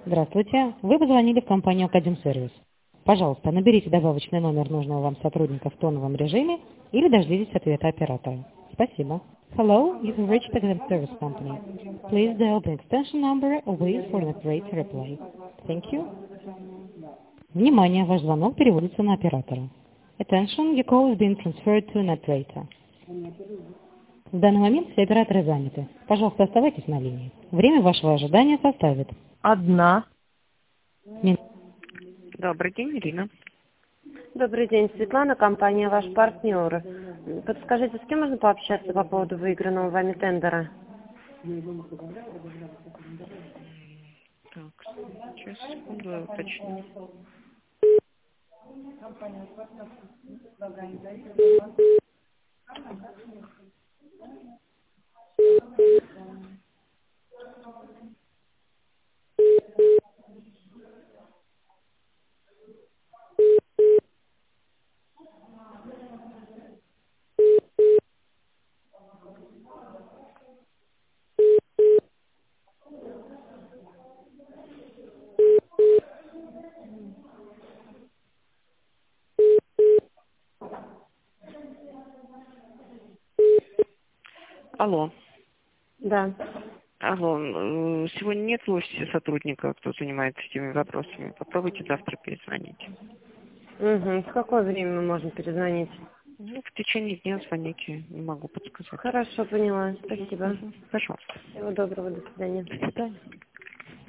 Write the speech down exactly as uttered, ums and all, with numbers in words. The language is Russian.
Здравствуйте. Вы позвонили в компанию Академ Сервис. Пожалуйста, наберите добавочный номер нужного вам сотрудника в тоновом режиме или дождитесь ответа оператора. Спасибо. Hello, you've reached Academ Service Company. Please dial the extension number or wait for an operator reply. Thank you. Внимание, ваш звонок переводится на оператора. Attention, your call is being transferred to an operator. В данный момент все операторы заняты. Пожалуйста, оставайтесь на линии. Время вашего ожидания составит. Одна. Мин- Добрый день, Ирина. Добрый день, Светлана, компания «Ваш партнер». Подскажите, с кем можно пообщаться по поводу выигранного вами тендера? Так, сейчас, секунду, я уточню. Алло. Да. Алло, э, сегодня нет в офисе сотрудника, кто занимается этими вопросами. Попробуйте завтра перезвонить. Угу. В какое время мы можем перезвонить? Ну, в течение дня звоните, не могу подсказать. Хорошо, поняла. Спасибо. Мгм. Пожалуйста. Всего доброго, до свидания. До свидания.